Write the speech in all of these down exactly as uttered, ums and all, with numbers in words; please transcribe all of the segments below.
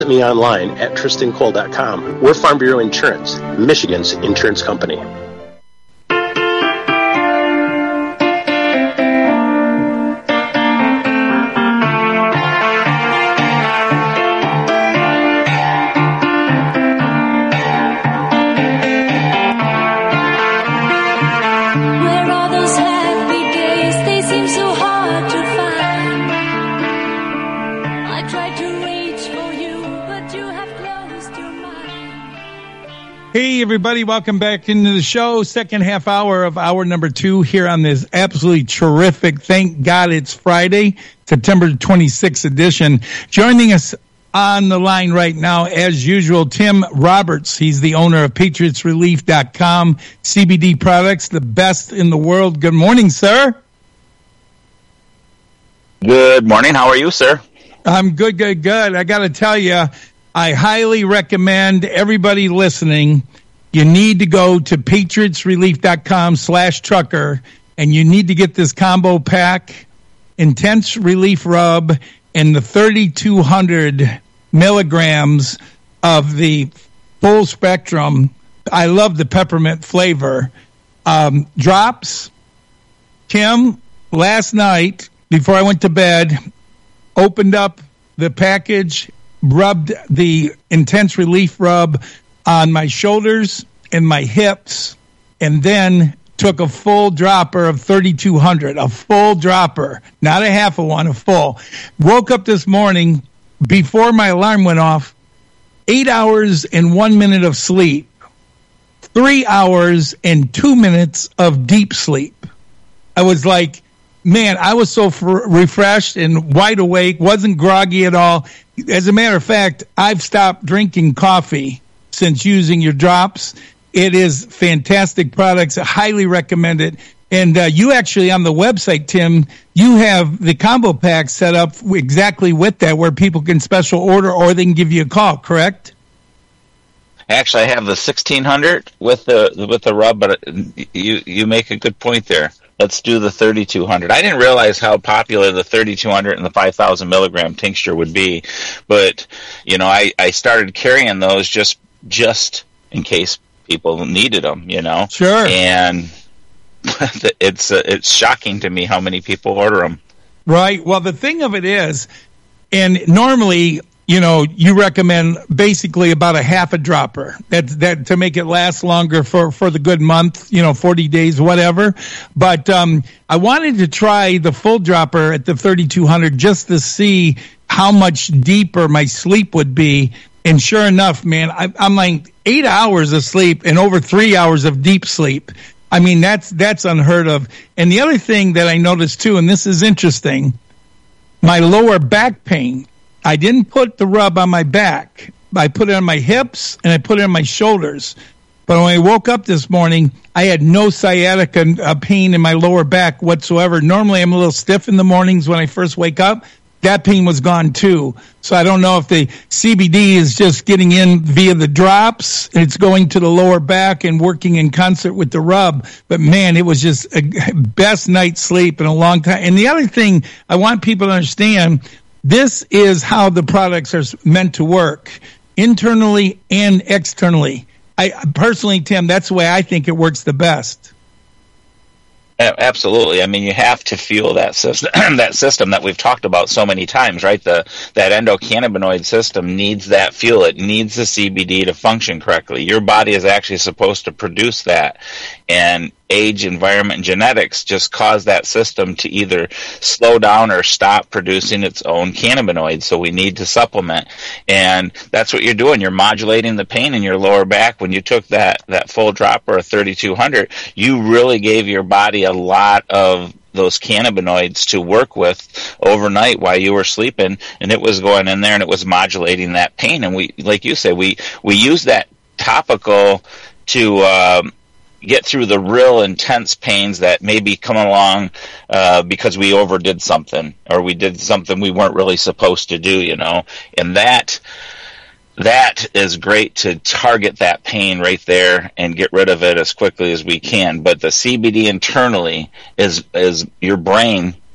me online at tristan cole dot com. We're Farm Bureau Insurance, Michigan's insurance company. Hey, everybody. Welcome back into the show. Second half hour of hour number two here on this absolutely terrific, thank God it's Friday, September twenty-sixth edition. Joining us on the line right now, as usual, Tim Roberts. He's the owner of Patriots Relief dot com, C B D products, the best in the world. Good morning, sir. Good morning. How are you, sir? I'm good, good, good. I got to tell you, I highly recommend everybody listening, you need to go to Patriots Relief dot com slash trucker, and you need to get this combo pack, Intense Relief Rub, and the thirty-two hundred milligrams of the full spectrum. I love the peppermint flavor. Um, drops. Tim, last night, before I went to bed, opened up the package, rubbed the Intense Relief Rub on my shoulders and my hips, and then took a full dropper of thirty-two hundred, a full dropper, not a half of one, a full. Woke up this morning before my alarm went off, eight hours and one minute of sleep, three hours and two minutes of deep sleep. I was like, man, I was so f- refreshed and wide awake, wasn't groggy at all. As a matter of fact, I've stopped drinking coffee since using your drops. It is fantastic products. I highly recommend it. And uh, you actually, on the website, Tim, you have the combo pack set up exactly with that, where people can special order or they can give you a call, correct? Actually, I have the sixteen hundred with the with the rub, but you you make a good point there. Let's do the thirty-two hundred. I didn't realize how popular the thirty-two hundred and the five thousand milligram tincture would be, but you know, I, I started carrying those just just in case people needed them. You know, sure. And it's uh, it's shocking to me how many people order them. Right. Well, the thing of it is, and normally, you know, you recommend basically about a half a dropper that that to make it last longer for, for the good month, you know, forty days, whatever. But um, I wanted to try the full dropper at the thirty-two hundred just to see how much deeper my sleep would be. And sure enough, man, I, I'm like eight hours of sleep and over three hours of deep sleep. I mean, that's that's unheard of. And the other thing that I noticed too, and this is interesting, my lower back pain. I didn't put the rub on my back. I put it on my hips and I put it on my shoulders. But when I woke up this morning, I had no sciatica uh, pain in my lower back whatsoever. Normally, I'm a little stiff in the mornings when I first wake up. That pain was gone too. So I don't know if the C B D is just getting in via the drops. It's going to the lower back and working in concert with the rub. But man, it was just a best night's sleep in a long time. And the other thing I want people to understand, this is how the products are meant to work, internally and externally. I personally, Tim, that's the way I think it works the best. Absolutely. I mean, you have to feel that system, that system that we've talked about so many times, right? The that endocannabinoid system needs that fuel. It needs the C B D to function correctly. Your body is actually supposed to produce that, and age, environment, and genetics just cause that system to either slow down or stop producing its own cannabinoids. So we need to supplement, and that's what you're doing. You're modulating the pain in your lower back. When you took that that full dropper of thirty-two hundred, you really gave your body a lot of those cannabinoids to work with overnight while you were sleeping, and it was going in there and it was modulating that pain. And we, like you said, we we use that topical to um, get through the real intense pains that maybe come along uh, because we overdid something or we did something we weren't really supposed to do, you know. And that that is great to target that pain right there and get rid of it as quickly as we can. But the C B D internally is is your brain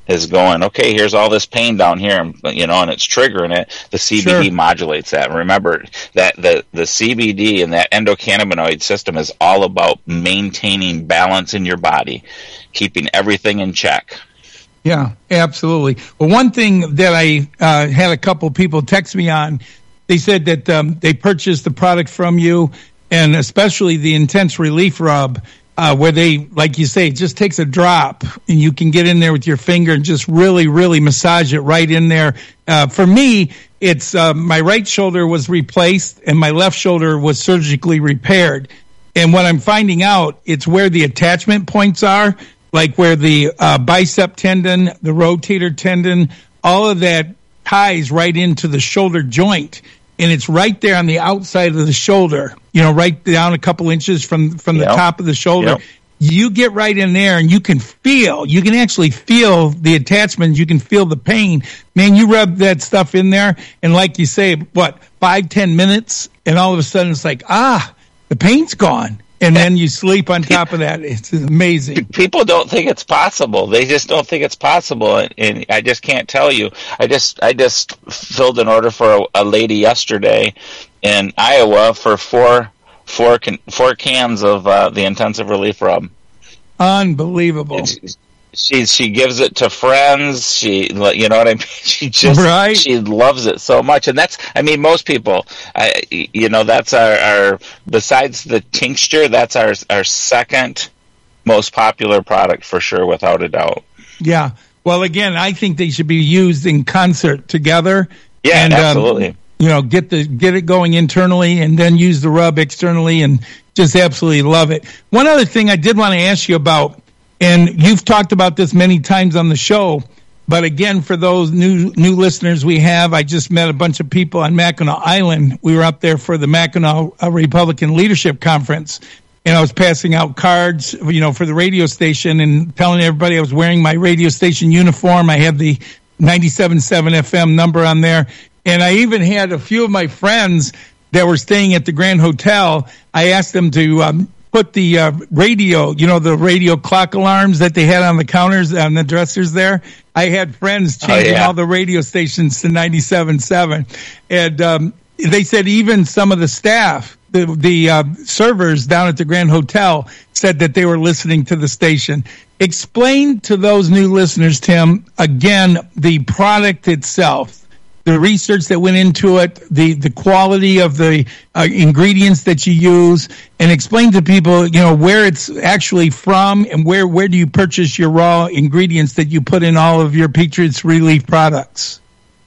is going, okay, here's all this pain down here, you know, and it's triggering it, the C B D Sure. modulates that. Remember that the, the C B D and that endocannabinoid system is all about maintaining balance in your body, keeping everything in check. Yeah, absolutely. Well, one thing that I uh, had a couple people text me on, they said that um, they purchased the product from you, and especially the Intense Relief Rub, uh, where they, like you say, it just takes a drop, and you can get in there with your finger and just really, really massage it right in there. Uh, for me, it's uh, my right shoulder was replaced, and my left shoulder was surgically repaired. And what I'm finding out, it's where the attachment points are, like where the uh, bicep tendon, the rotator tendon, all of that ties right into the shoulder joint. And it's right there on the outside of the shoulder, you know, right down a couple inches from, from Yep. the top of the shoulder. Yep. You get right in there and you can feel, you can actually feel the attachments. You can feel the pain. Man, you rub that stuff in there, and like you say, what, five, ten minutes, and all of a sudden it's like, ah, the pain's gone. And then you sleep on top of that. It's amazing. People don't think it's possible. They just don't think it's possible, and, and I just can't tell you. I just I just filled an order for a, a lady yesterday in Iowa for four four can, four cans of uh, the Intensive Relief Rub. Unbelievable. It's, she she gives it to friends. She, you know what I mean. She just Right. she loves it so much, and that's, I mean, most people, I, you know, that's our, our besides the tincture, that's our our second most popular product for sure, without a doubt. Yeah. Well, again, I think they should be used in concert together. Yeah, and, um, absolutely. you know, get the get it going internally, and then use the rub externally, and just absolutely love it. One other thing I did want to ask you about, and you've talked about this many times on the show, but again, for those new new listeners we have, I just met a bunch of people on Mackinac Island. We were up there for the Mackinac uh, Republican Leadership Conference, and I was passing out cards, you know, for the radio station and telling everybody I was wearing my radio station uniform. I had the ninety-seven point seven F M number on there, and I even had a few of my friends that were staying at the Grand Hotel. I asked them to um, put the uh, radio, you know, the radio clock alarms that they had on the counters, on the dressers there. I had friends changing oh, yeah. all the radio stations to ninety-seven point seven. And um, they said even some of the staff, the, the uh, servers down at the Grand Hotel, said that they were listening to the station. Explain to those new listeners, Tim, again, the product itself, the research that went into it, the, the quality of the uh, ingredients that you use, and explain to people, you know, where it's actually from, and where, where do you purchase your raw ingredients that you put in all of your Patriots Relief products?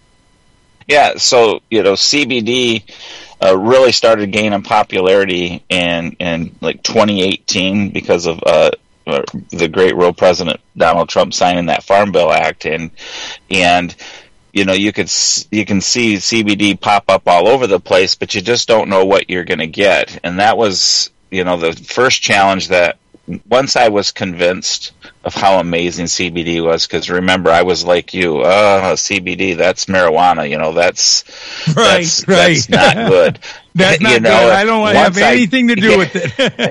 Yeah, so, you know, C B D uh, really started gaining popularity in, in like twenty eighteen because of uh, uh, the great real President Donald Trump signing that Farm Bill Act, and and you know, you could you can see C B D pop up all over the place, but you just don't know what you're going to get. And that was, you know, the first challenge. That once I was convinced of how amazing C B D was, because remember, I was like you, oh, C B D, that's marijuana, you know, that's right, that's, right. that's not good. That's not you know, good. I don't want to have I, anything to do with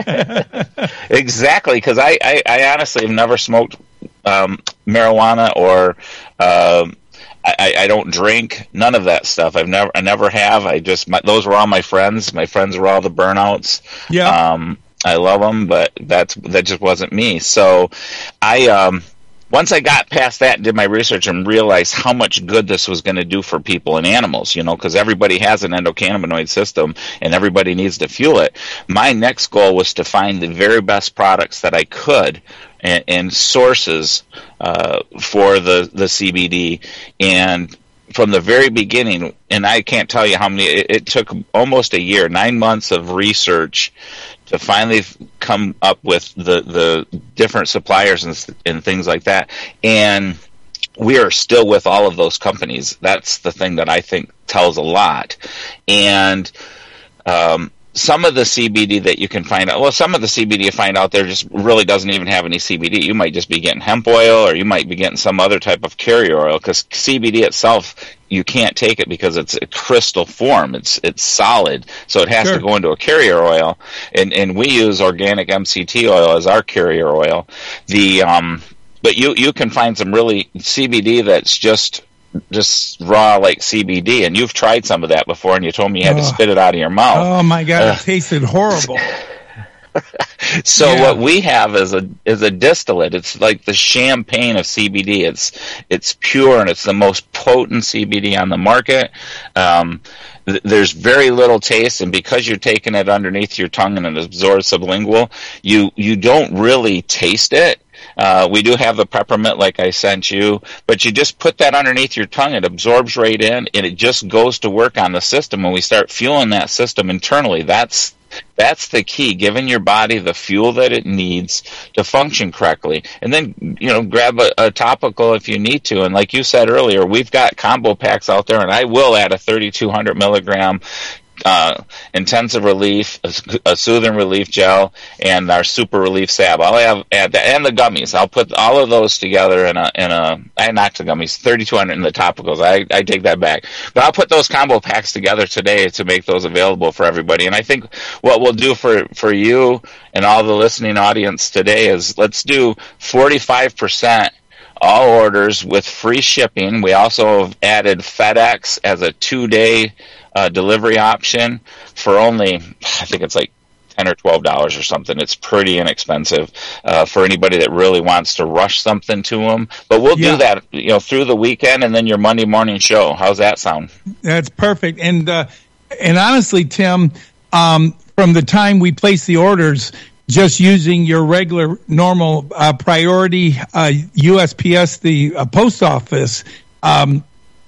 it. Exactly, because I, I, I honestly have never smoked um, marijuana or. Um, I, I don't drink, none of that stuff. I've never, I never have. I just, my, those were all my friends. My friends were all the burnouts. Yeah. Um, I love them, but that's, that just wasn't me. So I, um, once I got past that and did my research and realized how much good this was going to do for people and animals, you know, because everybody has an endocannabinoid system and everybody needs to fuel it. My next goal was to find the very best products that I could and, and sources uh, for the, the C B D. And from the very beginning, and I can't tell you how many, it, it took almost a year, nine months of research to finally come up with the, the different suppliers and, and things like that. And we are still with all of those companies. That's the thing that I think tells a lot. And um, some of the C B D that you can find out, well, some of the C B D you find out there just really doesn't even have any C B D. You might just be getting hemp oil, or you might be getting some other type of carrier oil, because C B D itself, you can't take it because it's a crystal form. It's it's solid, so it has Sure. to go into a carrier oil. And and we use organic M C T oil as our carrier oil. The um but you, you can find some really C B D that's just just raw like C B D, and you've tried some of that before, and you told me you had oh. to spit it out of your mouth. Oh my God, uh, it tasted horrible. So yeah. what we have is a is a distillate. It's like the champagne of C B D. It's it's pure, and it's the most potent C B D on the market. Um, th- there's very little taste, and because you're taking it underneath your tongue and it absorbs sublingual, you you don't really taste it. Uh, we do have the peppermint, like I sent you, but you just put that underneath your tongue. It absorbs right in, and it just goes to work on the system. When we start fueling that system internally, that's That's the key, giving your body the fuel that it needs to function correctly. And then, you know, grab a, a topical if you need to. And like you said earlier, we've got combo packs out there, and I will add a thirty-two hundred milligram uh, intensive relief, a, a soothing relief gel, and our super relief salve. I'll have add that, and the gummies. I'll put all of those together in a in a. I knocked the gummies, thirty-two hundred in the topicals. I I take that back, but I'll put those combo packs together today to make those available for everybody. And I think what we'll do for for you and all the listening audience today is let's do forty-five percent. All orders with free shipping. We also have added FedEx as a two-day uh, delivery option for only, I think it's like ten or twelve dollars or something. It's pretty inexpensive uh, for anybody that really wants to rush something to them. But we'll yeah. do that, you know, through the weekend and then your Monday morning show. How's that sound? That's perfect. And uh, and honestly, Tim, um, from the time we place the orders, just using your regular, normal uh, priority uh, U S P S, the uh, post office, um,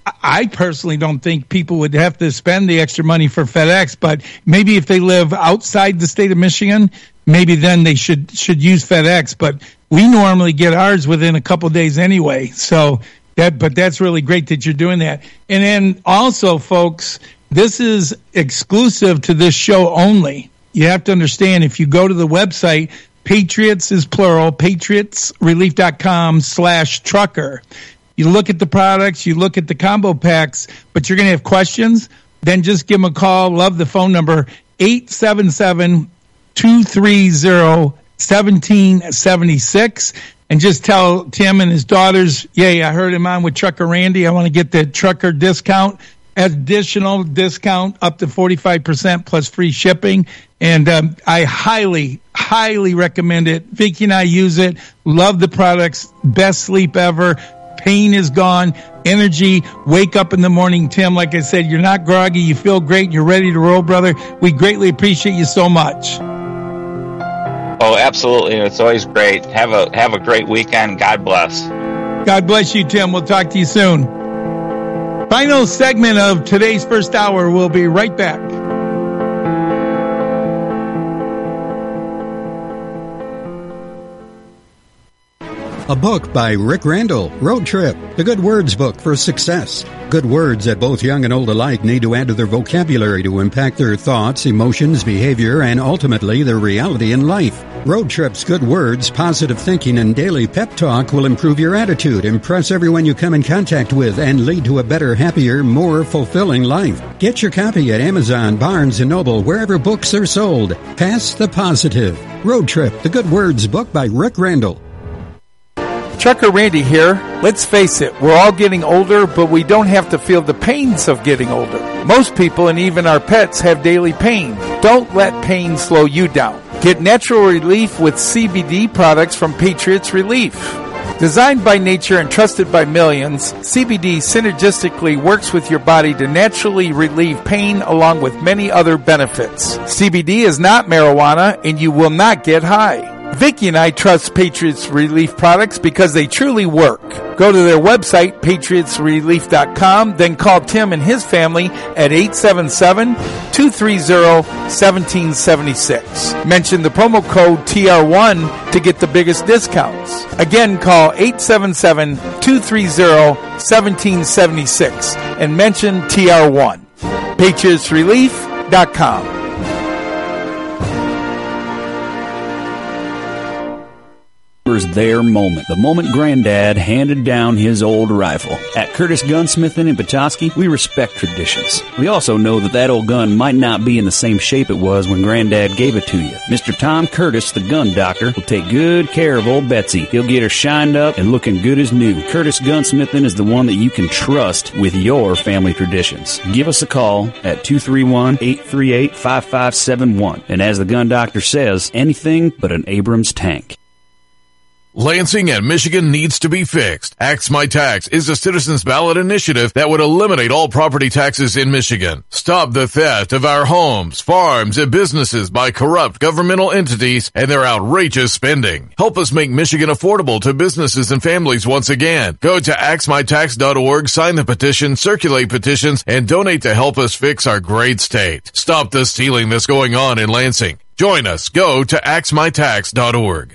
I personally don't think people would have to spend the extra money for FedEx. But maybe if they live outside the state of Michigan, maybe then they should should use FedEx. But we normally get ours within a couple of days anyway. So that, but that's really great that you're doing that. And then also, folks, this is exclusive to this show only. You have to understand, if you go to the website, Patriots is plural, patriotsrelief.com slash trucker. You look at the products, you look at the combo packs, but you're going to have questions, then just give them a call. Love the phone number, eight seven seven, two three zero, one seven seven six. And just tell Tim and his daughters, yay, I heard him on with Trucker Randy. I want to get the trucker discount. Additional discount up to forty-five percent plus free shipping. And um, I highly, highly recommend it. Vicky and I use it. Love the products. Best sleep ever. Pain is gone. Energy. Wake up in the morning, Tim. Like I said, you're not groggy. You feel great. You're ready to roll, brother. We greatly appreciate you so much. Oh, absolutely. It's always great. Have a have a great weekend. God bless. God bless you, Tim. We'll talk to you soon. Final segment of today's first hour. We'll be right back. A book by Rick Randall, Road Trip, the Good Words book for success. Good words that both young and old alike need to add to their vocabulary to impact their thoughts, emotions, behavior, and ultimately their reality in life. Road Trip's Good Words, positive thinking, and daily pep talk will improve your attitude, impress everyone you come in contact with, and lead to a better, happier, more fulfilling life. Get your copy at Amazon, Barnes and Noble, wherever books are sold. Pass the positive. Road Trip, the Good Words book by Rick Randall. Trucker Randy here. Let's face it, we're all getting older, but we don't have to feel the pains of getting older. Most people and even our pets have daily pain. Don't let pain slow you down. Get natural relief with C B D products from Patriots Relief. Designed by nature and trusted by millions, C B D synergistically works with your body to naturally relieve pain along with many other benefits. C B D is not marijuana and you will not get high. Vicky and I trust Patriots Relief products because they truly work. Go to their website, patriots relief dot com, then call Tim and his family at eight seven seven, two three zero, one seven seven six. Mention the promo code T R one to get the biggest discounts. Again, call eight seven seven, two three zero, one seven seven six and mention T R one. patriots relief dot com. remembers their moment, the moment Granddad handed down his old rifle. At Curtis Gunsmithing in Petoskey, we respect traditions. We also know that that old gun might not be in the same shape it was when Granddad gave it to you. Mister Tom Curtis, the gun doctor, will take good care of old Betsy. He'll get her shined up and looking good as new. Curtis Gunsmithing is the one that you can trust with your family traditions. Give us a call at two three one, eight three eight, five five seven one. And as the gun doctor says, anything but an Abrams tank. Lansing and Michigan needs to be fixed. Axe My Tax is a citizens ballot initiative that would eliminate all property taxes in Michigan. Stop the theft of our homes, farms, and businesses by corrupt governmental entities and their outrageous spending. Help us make Michigan affordable to businesses and families once again. Go to axe my tax dot org, sign the petition, circulate petitions, and donate to help us fix our great state. Stop the stealing that's going on in Lansing. Join us. Go to axe my tax dot org.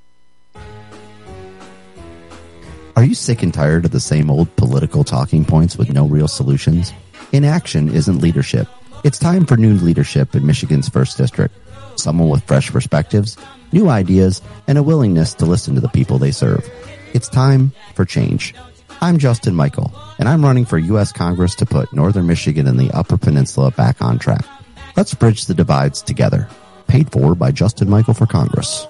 Are you sick and tired of the same old political talking points with no real solutions? Inaction isn't leadership. It's time for new leadership in Michigan's first District. Someone with fresh perspectives, new ideas, and a willingness to listen to the people they serve. It's time for change. I'm Justin Michael, and I'm running for U S Congress to put Northern Michigan and the Upper Peninsula back on track. Let's bridge the divides together. Paid for by Justin Michael for Congress.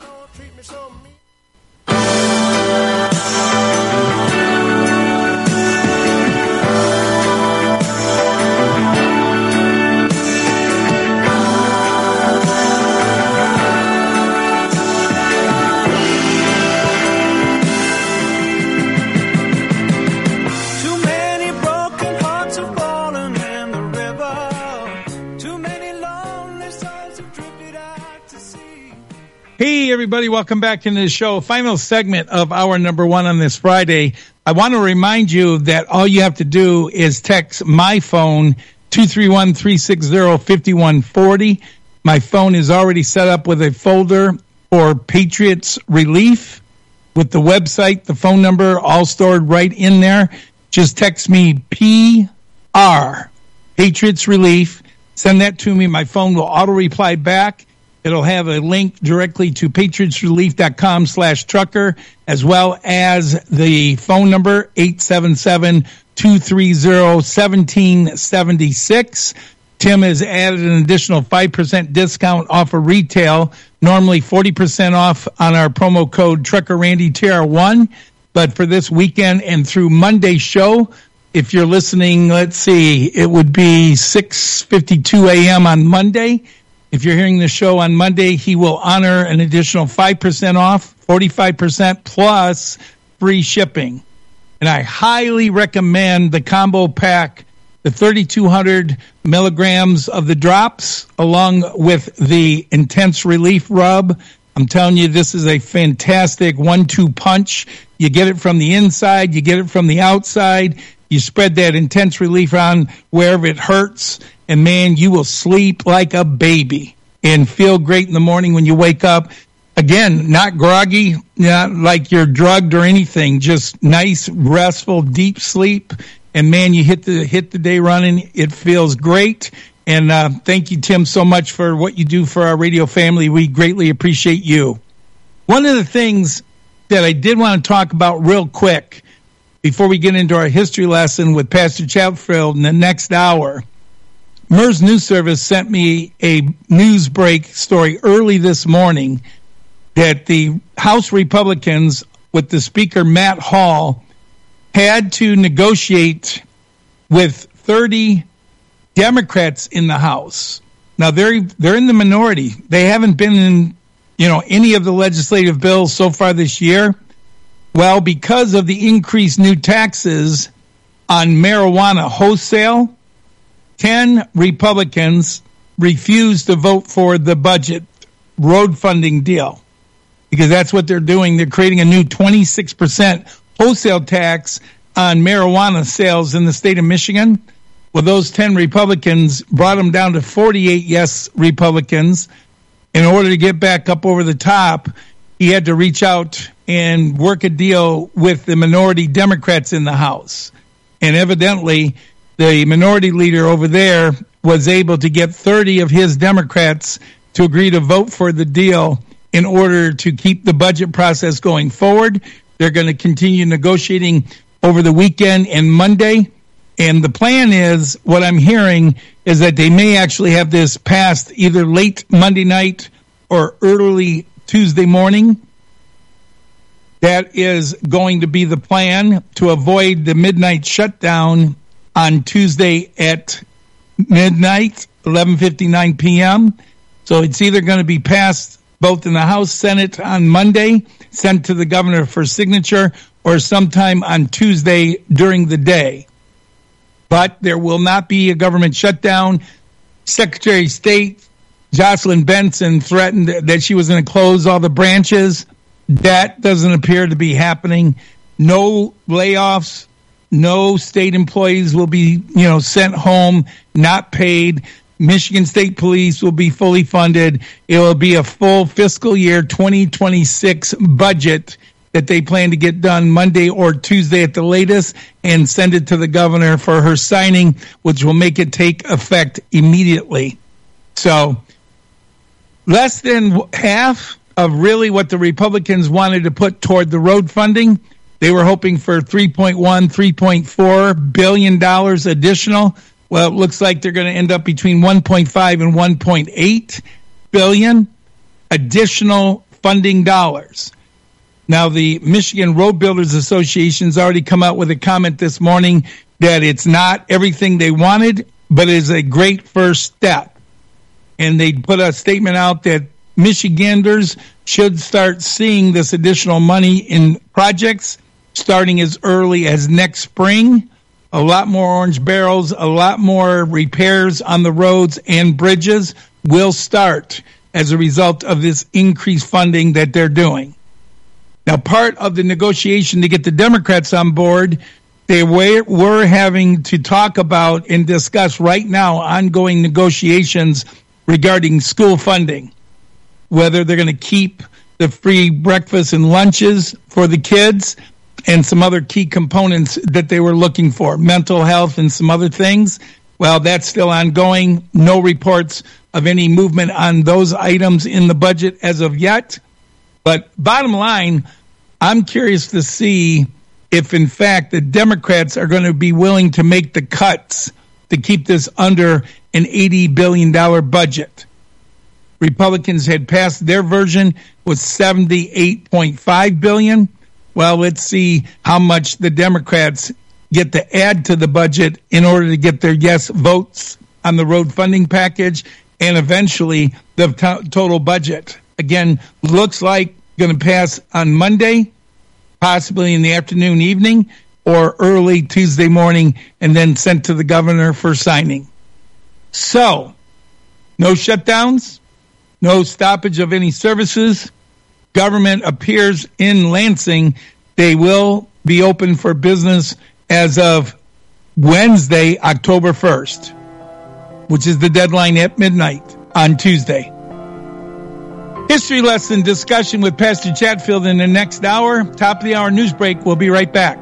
Hey, everybody, welcome back into the show. Final segment of hour number one on this Friday. I want to remind you that all you have to do is text my phone, two three one, three six zero, five one four zero. My phone is already set up with a folder for Patriots Relief with the website, the phone number, all stored right in there. Just text me P R, Patriots Relief. Send that to me. My phone will auto-reply back. It'll have a link directly to patriotsrelief.com slash trucker, as well as the phone number, eight seven seven, two three zero, one seven seven six. Tim has added an additional five percent discount off of retail, normally forty percent off on our promo code Trucker Randy T R one. But for this weekend and through Monday's show, if you're listening, let's see, it would be six fifty-two a.m. on Monday. If you're hearing the show on Monday, he will honor an additional five percent off, forty-five percent plus free shipping. And I highly recommend the combo pack, the thirty-two hundred milligrams of the drops, along with the Intense Relief Rub. I'm telling you, this is a fantastic one two punch. You get it from the inside, you get it from the outside. You spread that Intense Relief on wherever it hurts, and man, you will sleep like a baby and feel great in the morning when you wake up. Again, not groggy, not like you're drugged or anything, just nice, restful, deep sleep. And man, you hit the hit the day running. It feels great. And uh, thank you, Tim, so much for what you do for our radio family. We greatly appreciate you. One of the things that I did want to talk about real quick before we get into our history lesson with Pastor Chatfield in the next hour, M E R S News Service sent me a news break story early this morning that the House Republicans, with the Speaker Matt Hall, had to negotiate with thirty Democrats in the House. Now they're they're in the minority. They haven't been in, you know, any of the legislative bills so far this year. Well, because of the increased new taxes on marijuana wholesale, ten Republicans refused to vote for the budget road funding deal because that's what they're doing. They're creating a new twenty-six percent wholesale tax on marijuana sales in the state of Michigan. Well, those ten Republicans brought them down to forty-eight yes Republicans. In order to get back up over the top, he had to reach out and work a deal with the minority Democrats in the House. And evidently, the minority leader over there was able to get thirty of his Democrats to agree to vote for the deal. in order to keep the budget process going forward. They're going to continue negotiating over the weekend and Monday. And the plan is, what I'm hearing, is that they may actually have this passed either late Monday night or early Tuesday morning. That is going to be the plan to avoid the midnight shutdown on Tuesday at midnight, eleven fifty-nine p.m. So it's either going to be passed both in the House, Senate on Monday, sent to the governor for signature, or sometime on Tuesday during the day. But there will not be a government shutdown. Secretary of State Jocelyn Benson threatened that she was going to close all the branches. That doesn't appear to be happening. No layoffs. No state employees will be, you know, sent home, not paid. Michigan State Police will be fully funded. It will be a full fiscal year twenty twenty-six budget that they plan to get done Monday or Tuesday at the latest and send it to the governor for her signing, which will make it take effect immediately. So less than half of really what the Republicans wanted to put toward the road funding. They were hoping for three point one, three point four billion dollars additional. Well, it looks like they're going to end up between one point five and one point eight billion additional funding dollars. Now, the Michigan Road Builders Association has already come out with a comment this morning that it's not everything they wanted, but it is a great first step. And they put a statement out that Michiganders should start seeing this additional money in projects starting as early as next spring. A lot more orange barrels, a lot more repairs on the roads and bridges will start as a result of this increased funding that they're doing. Now, part of the negotiation to get the Democrats on board, they were, were having to talk about and discuss right now ongoing negotiations regarding school funding, whether they're going to keep the free breakfast and lunches for the kids and some other key components that they were looking for, mental health and some other things. Well, that's still ongoing. No reports of any movement on those items in the budget as of yet. But bottom line, I'm curious to see if, in fact, the Democrats are going to be willing to make the cuts to keep this under an eighty billion dollars budget. Republicans had passed their version with seventy-eight point five billion dollars. Well, let's see how much the Democrats get to add to the budget in order to get their yes votes on the road funding package and eventually the to- total budget. Again, looks like going to pass on Monday, possibly in the afternoon, evening, or early Tuesday morning, and then sent to the governor for signing. So, no shutdowns, no stoppage of any services. Government appears in Lansing. They will be open for business as of Wednesday, October first, which is the deadline at midnight on Tuesday. History lesson discussion with Pastor Chatfield in the next hour. Top of the hour news break. We'll be right back.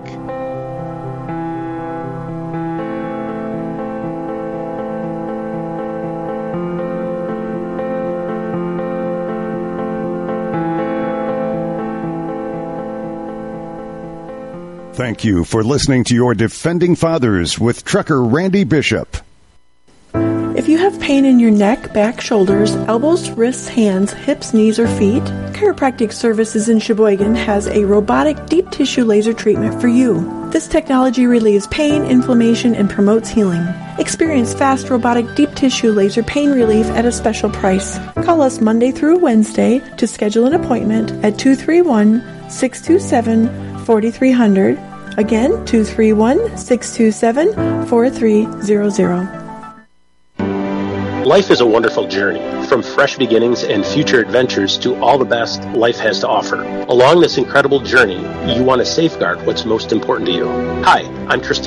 Thank you for listening to your Defending Fathers with Trucker Randy Bishop. If you have pain in your neck, back, shoulders, elbows, wrists, hands, hips, knees, or feet, Chiropractic Services in Sheboygan has a robotic deep tissue laser treatment for you. This technology relieves pain, inflammation, and promotes healing. Experience fast robotic deep tissue laser pain relief at a special price. Call us Monday through Wednesday to schedule an appointment at two three one, six two seven, four three zero zero. Again, two three one, six two seven, four three zero zero. Life is a wonderful journey, from fresh beginnings and future adventures to all the best life has to offer. Along this incredible journey, you want to safeguard what's most important to you. Hi, I'm Tristan